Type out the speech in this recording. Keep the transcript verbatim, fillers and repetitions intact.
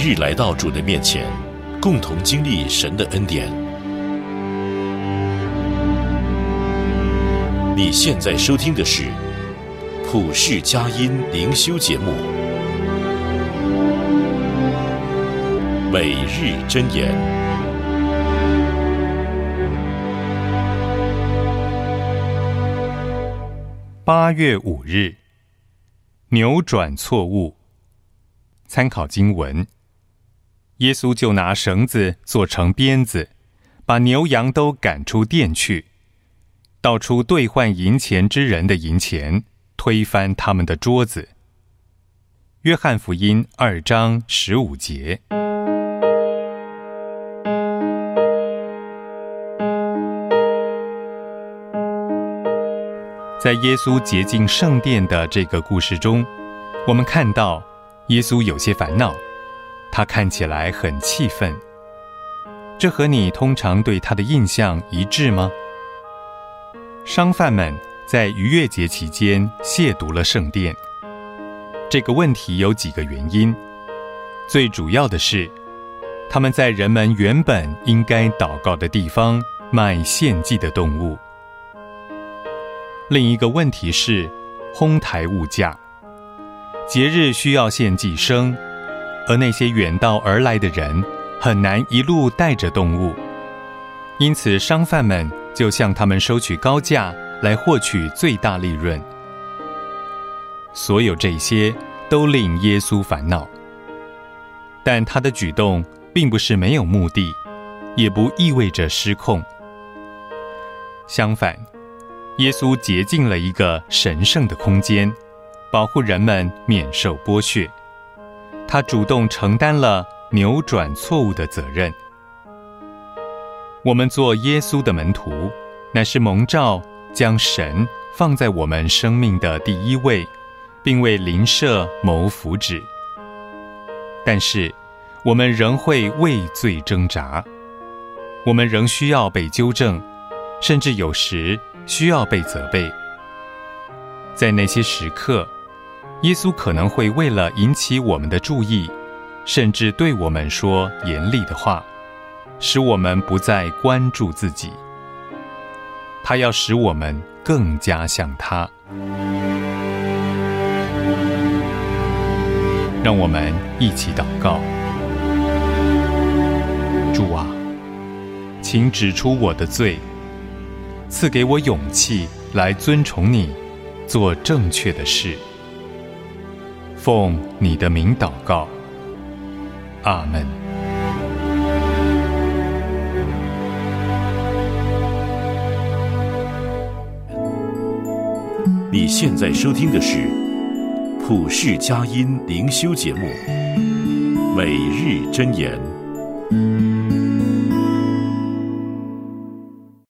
日来到主的面前，共同经历神的恩典。你现在收听的是普世佳音灵修节目《每日箴言》。 八月五日，扭转错误。参考经文，耶稣就拿绳子做成鞭子，把牛羊都赶出店去，倒出兑换银钱之人的银钱，推翻他们的桌子。约翰福音二章十五节。在耶稣洁净圣殿的这个故事中，我们看到耶稣有些烦恼，他看起来很气愤。这和你通常对他的印象一致吗？商贩们在逾越节期间亵渎了圣殿。这个问题有几个原因，最主要的是，他们在人们原本应该祷告的地方卖献祭的动物。另一个问题是哄抬物价。节日需要献祭牲，而那些远道而来的人很难一路带着动物，因此商贩们就向他们收取高价来获取最大利润。所有这些都令耶稣烦恼，但他的举动并不是没有目的，也不意味着失控。相反，耶稣洁净了一个神圣的空间，保护人们免受剥削。他主动承担了扭转错误的责任。我们做耶稣的门徒，乃是蒙召将神放在我们生命的第一位，并为邻舍谋福祉。但是我们仍会为罪挣扎，我们仍需要被纠正，甚至有时需要被责备。在那些时刻，耶稣可能会为了引起我们的注意，甚至对我们说严厉的话，使我们不再关注自己。他要使我们更加像他。让我们一起祷告。主啊，请指出我的罪，赐给我勇气来尊崇你，做正确的事。奉你的名祷告，阿们。 你现在收听的是普世佳音灵修节目《每日箴言》。